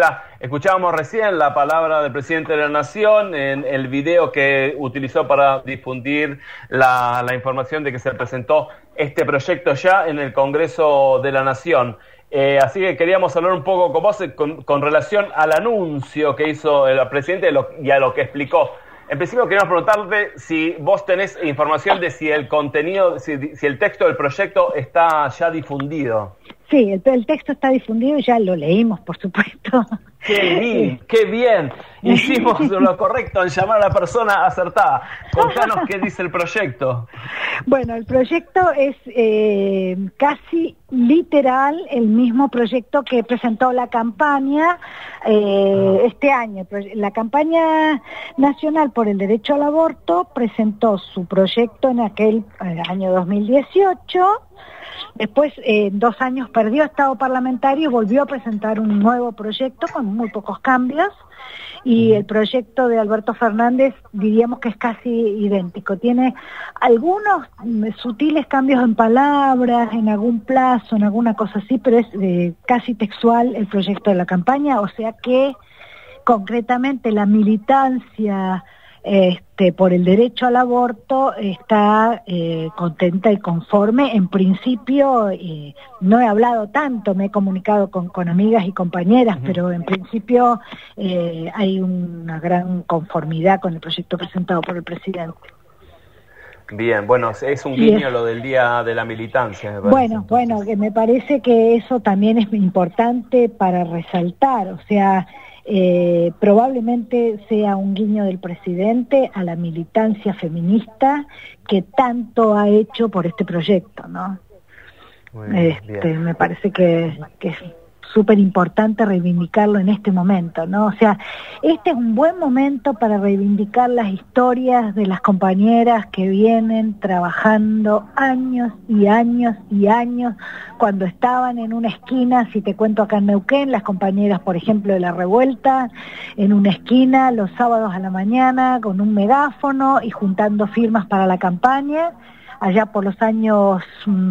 Presidenta, escuchábamos recién la palabra del presidente de la Nación en el video que utilizó para difundir la información de que se presentó este proyecto ya en el Congreso de la Nación. Así que queríamos hablar un poco con vos con relación al anuncio que hizo el presidente y a lo que explicó. En principio queríamos preguntarte si vos tenés información de si el contenido, si el texto del proyecto está ya difundido. Sí, el texto está difundido y ya lo leímos, por supuesto. ¡Qué bien! Hicimos lo correcto en llamar a la persona acertada. Contanos qué dice el proyecto. Bueno, el proyecto es casi literal el mismo proyecto que presentó la campaña este año. La campaña nacional por el derecho al aborto presentó su proyecto en aquel año 2018. Después, 2 años perdió estado parlamentario y volvió a presentar un nuevo proyecto con muy pocos cambios. Y el proyecto de Alberto Fernández diríamos que es casi idéntico. Tiene algunos sutiles cambios en palabras, en algún plazo, en alguna cosa así, pero es casi textual el proyecto de la campaña, o sea que concretamente la militancia por el derecho al aborto está contenta y conforme. En principio, no he hablado tanto, me he comunicado con amigas y compañeras, pero en principio hay una gran conformidad con el proyecto presentado por el presidente. Bien, bueno, es un guiño lo del Día de la Militancia, me parece. Bueno, que me parece que eso también es importante para resaltar, o sea, probablemente sea un guiño del presidente a la militancia feminista que tanto ha hecho por este proyecto, ¿no? Bien. Me parece que es súper importante reivindicarlo en este momento, ¿no? O sea, este es un buen momento para reivindicar las historias de las compañeras que vienen trabajando años y años y años, cuando estaban en una esquina, si te cuento acá en Neuquén, las compañeras, por ejemplo, de La Revuelta, en una esquina los sábados a la mañana con un megáfono y juntando firmas para la campaña, allá por los años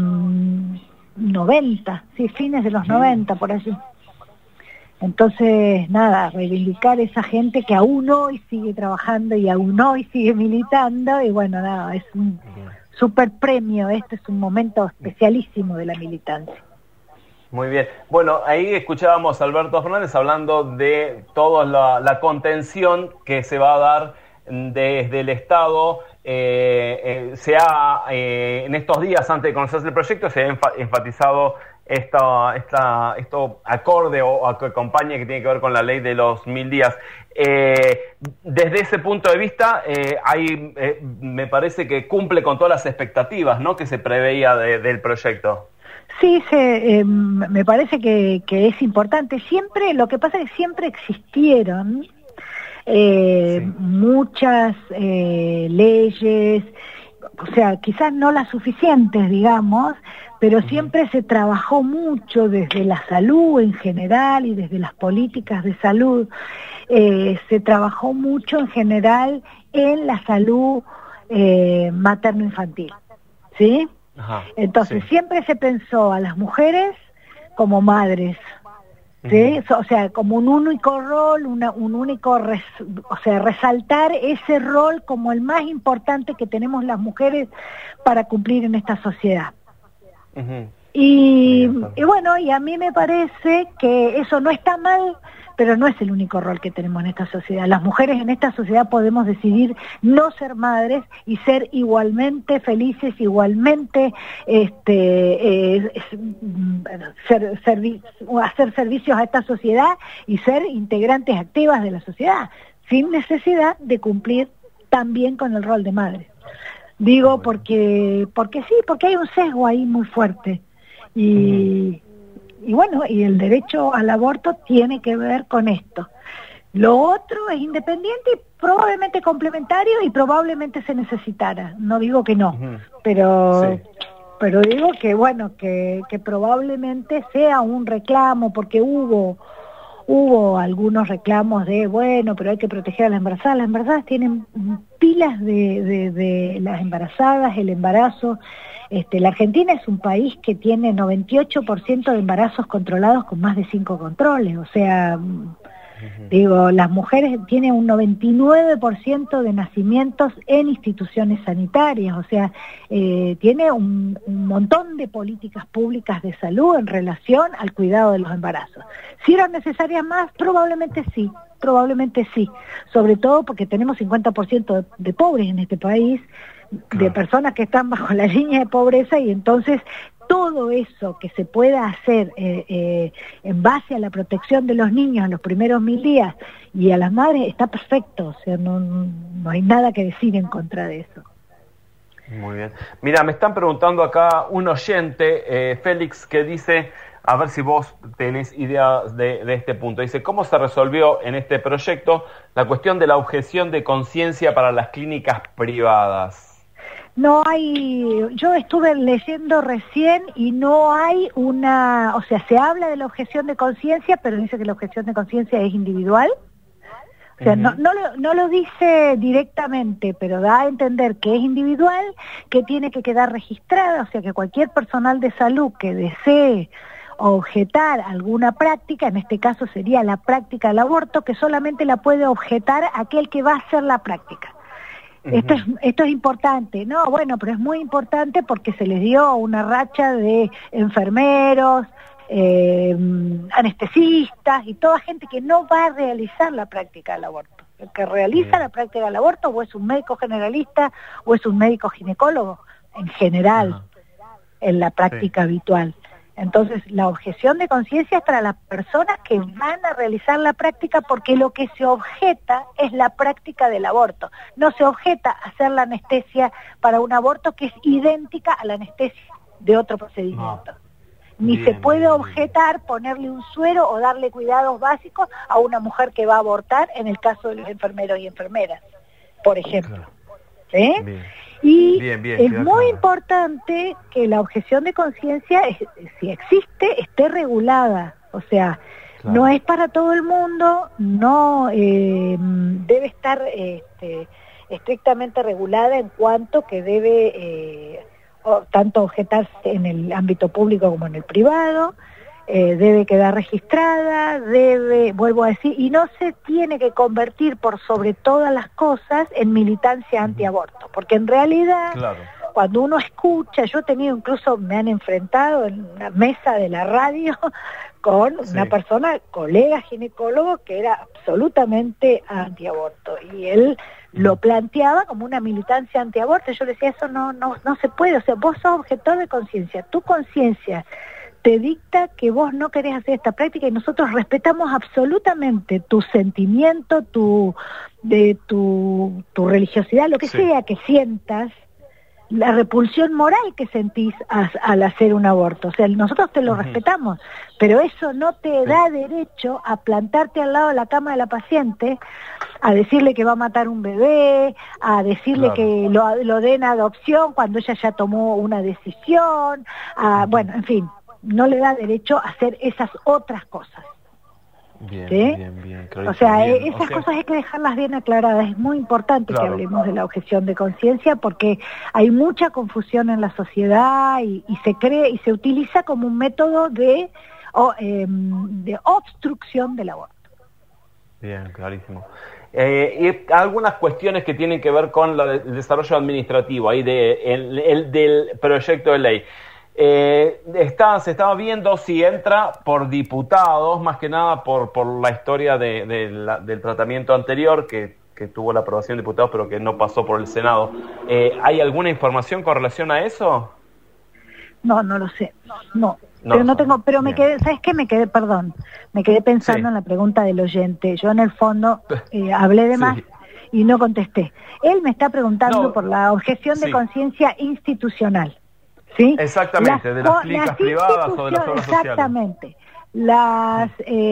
90, sí, fines de los 90, por allí. Entonces, nada, reivindicar esa gente que aún hoy sigue trabajando y aún hoy sigue militando, y bueno, nada, es un super premio, este es un momento especialísimo de la militancia. Muy bien. Bueno, ahí escuchábamos a Alberto Fernández hablando de toda la contención que se va a dar desde el Estado. En estos días antes de conocerse el proyecto se ha enfatizado esto acorde o que acompaña, que tiene que ver con la ley de los 1000 días. Desde ese punto de vista, me parece que cumple con todas las expectativas, ¿no?, que se preveía del proyecto. Sí, me parece que es importante. Siempre, lo que pasa es que siempre existieron muchas leyes, o sea, quizás no las suficientes, digamos, pero siempre se trabajó mucho desde la salud en general y desde las políticas de salud, se trabajó mucho en general en la salud materno-infantil, ¿sí? Ajá, entonces siempre se pensó a las mujeres como madres, ¿sí? O sea, como un único rol, un único, o sea, resaltar ese rol como el más importante que tenemos las mujeres para cumplir en esta sociedad. Y bueno, y a mí me parece que eso no está mal, pero no es el único rol que tenemos en esta sociedad. Las mujeres en esta sociedad podemos decidir no ser madres y ser igualmente felices, igualmente hacer servicios a esta sociedad y ser integrantes activas de la sociedad, sin necesidad de cumplir también con el rol de madre. Digo porque sí, porque hay un sesgo ahí muy fuerte. Y bueno, y el derecho al aborto tiene que ver con esto. Lo otro es independiente y probablemente complementario y probablemente se necesitara. No digo que no, pero digo que bueno, que probablemente sea un reclamo, porque hubo algunos reclamos de, bueno, pero hay que proteger a las embarazadas. Las embarazadas tienen pilas de las embarazadas, el embarazo La Argentina es un país que tiene 98% de embarazos controlados con más de 5 controles, o sea, digo, las mujeres tienen un 99% de nacimientos en instituciones sanitarias, o sea, tiene un montón de políticas públicas de salud en relación al cuidado de los embarazos. ¿Si eran necesarias más? Probablemente sí, sobre todo porque tenemos 50% de pobres en este país, de personas que están bajo la línea de pobreza, y entonces todo eso que se pueda hacer en base a la protección de los niños en los primeros 1000 días y a las madres está perfecto, o sea, no hay nada que decir en contra de eso. Muy bien. Mira, me están preguntando acá un oyente, Félix, que dice, a ver si vos tenés idea de este punto, dice, ¿cómo se resolvió en este proyecto la cuestión de la objeción de conciencia para las clínicas privadas? No hay, yo estuve leyendo recién y no hay una, o sea, se habla de la objeción de conciencia, pero dice que la objeción de conciencia es individual. O sea, no lo dice directamente, pero da a entender que es individual, que tiene que quedar registrada, o sea, que cualquier personal de salud que desee objetar alguna práctica, en este caso sería la práctica del aborto, que solamente la puede objetar aquel que va a hacer la práctica. Esto es importante, no, bueno, pero es muy importante porque se les dio una racha de enfermeros, anestesistas y toda gente que no va a realizar la práctica del aborto. El que realiza la práctica del aborto o es un médico generalista o es un médico ginecólogo, en general, en la práctica habitual. Entonces, la objeción de conciencia es para las personas que van a realizar la práctica, porque lo que se objeta es la práctica del aborto. No se objeta hacer la anestesia para un aborto que es idéntica a la anestesia de otro procedimiento. Ni se puede objetar ponerle un suero o darle cuidados básicos a una mujer que va a abortar, en el caso de los enfermeros y enfermeras, por ejemplo. ¿Sí? Y es muy importante que la objeción de conciencia, si existe, esté regulada. O sea, no es para todo el mundo, no debe estar estrictamente regulada en cuanto que debe tanto objetarse en el ámbito público como en el privado. Debe quedar registrada, vuelvo a decir, y no se tiene que convertir por sobre todas las cosas en militancia antiaborto, porque en realidad, cuando uno escucha, yo he tenido incluso, me han enfrentado en una mesa de la radio con una persona, colega ginecólogo, que era absolutamente antiaborto, y él lo planteaba como una militancia antiaborto. Yo le decía, eso no se puede, o sea, vos sos objetor de conciencia, tu conciencia te dicta que vos no querés hacer esta práctica y nosotros respetamos absolutamente tu sentimiento, tu religiosidad, lo que sea que sientas, la repulsión moral que sentís al hacer un aborto. O sea, nosotros te lo respetamos, pero eso no te da derecho a plantarte al lado de la cama de la paciente, a decirle que va a matar un bebé, a decirle que lo den a adopción cuando ella ya tomó una decisión, bueno, en fin. No le da derecho a hacer esas otras cosas. Bien. O sea, esas cosas hay que dejarlas bien aclaradas. Es muy importante que hablemos de la objeción de conciencia, porque hay mucha confusión en la sociedad y se cree y se utiliza como un método de obstrucción del aborto. Bien, clarísimo. Y algunas cuestiones que tienen que ver con el desarrollo administrativo ahí del proyecto de ley. Se estaba viendo si entra por diputados, más que nada por la historia del tratamiento anterior que tuvo la aprobación de diputados, pero que no pasó por el Senado. ¿Hay alguna información con relación a eso? No lo sé. No. Pero no tengo, pero me quedé, ¿sabes qué? Me quedé pensando en la pregunta del oyente. Yo en el fondo hablé de más y no contesté. Él me está preguntando por la objeción de conciencia institucional. ¿Sí? Exactamente, de las clínicas privadas o de las obras sociales. Exactamente. Las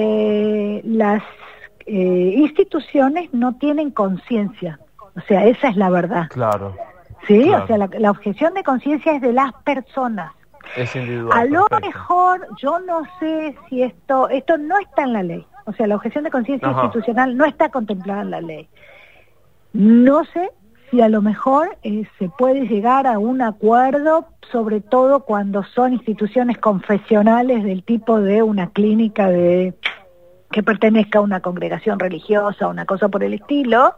instituciones no tienen conciencia, o sea, esa es la verdad. Claro. ¿Sí? O sea, la objeción de conciencia es de las personas. Es individual. A lo mejor, yo no sé si esto no está en la ley. O sea, la objeción de conciencia institucional no está contemplada en la ley. No sé si a lo mejor se puede llegar a un acuerdo, sobre todo cuando son instituciones confesionales del tipo de una clínica que pertenezca a una congregación religiosa o una cosa por el estilo.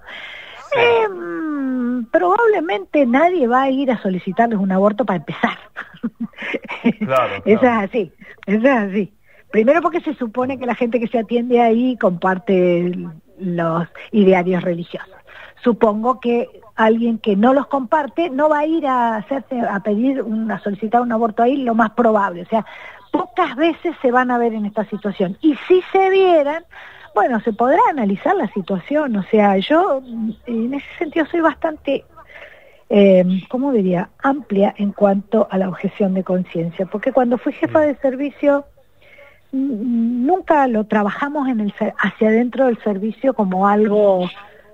Probablemente nadie va a ir a solicitarles un aborto para empezar. Claro. Eso es así. Primero porque se supone que la gente que se atiende ahí comparte los idearios religiosos. Supongo que alguien que no los comparte no va a ir a solicitar un aborto ahí, lo más probable. O sea, pocas veces se van a ver en esta situación. Y si se vieran, bueno, se podrá analizar la situación. O sea, yo en ese sentido soy bastante, ¿cómo diría?, amplia en cuanto a la objeción de conciencia. Porque cuando fui jefa de servicio, nunca lo trabajamos hacia adentro del servicio como algo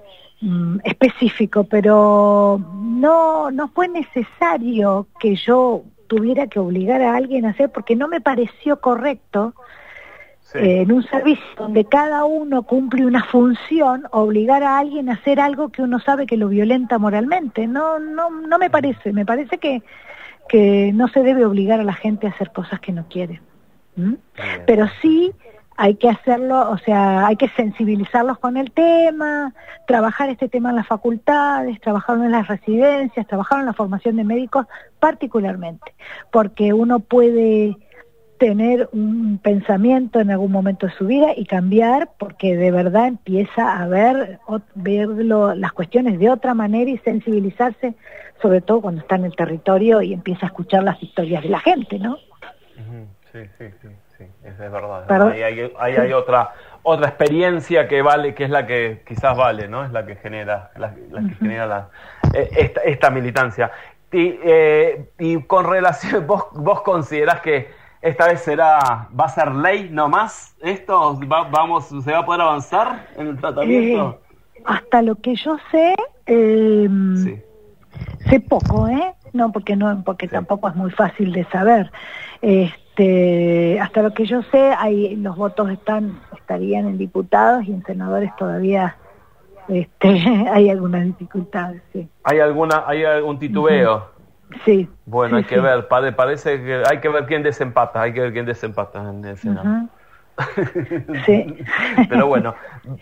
específico, pero no fue necesario que yo tuviera que obligar a alguien a hacer, porque no me pareció correcto en un servicio donde cada uno cumple una función, obligar a alguien a hacer algo que uno sabe que lo violenta moralmente. No me parece que no se debe obligar a la gente a hacer cosas que no quiere. Pero sí hay que hacerlo, o sea, hay que sensibilizarlos con el tema, trabajar este tema en las facultades, trabajarlo en las residencias, trabajarlo en la formación de médicos particularmente, porque uno puede tener un pensamiento en algún momento de su vida y cambiar, porque de verdad empieza a ver las cuestiones de otra manera y sensibilizarse, sobre todo cuando está en el territorio y empieza a escuchar las historias de la gente, ¿no? Sí, es verdad. Ahí hay otra experiencia que vale, que es la que quizás vale, ¿no? Es la que genera que genera esta militancia. Y con relación, vos considerás que esta vez va a ser ley nomás esto, se va a poder avanzar en el tratamiento. Hasta lo que yo sé, sé poco, no, porque tampoco es muy fácil de saber. Hasta lo que yo sé, los votos estarían en diputados y en senadores todavía hay algunas dificultades. Sí. ¿Hay algún titubeo? Sí. Bueno, hay que ver, parece que hay que ver quién desempata, en el Senado. Sí. Pero bueno,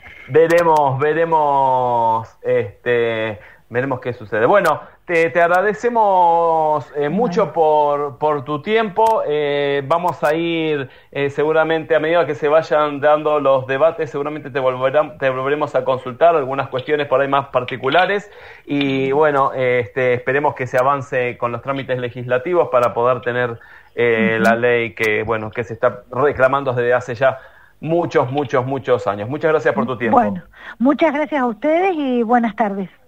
veremos qué sucede. Bueno, te agradecemos mucho por tu tiempo. Vamos a ir seguramente a medida que se vayan dando los debates, seguramente te volveremos a consultar algunas cuestiones por ahí más particulares y bueno, esperemos que se avance con los trámites legislativos para poder tener la ley que se está reclamando desde hace ya muchos años. Muchas gracias por tu tiempo. Bueno, muchas gracias a ustedes y buenas tardes.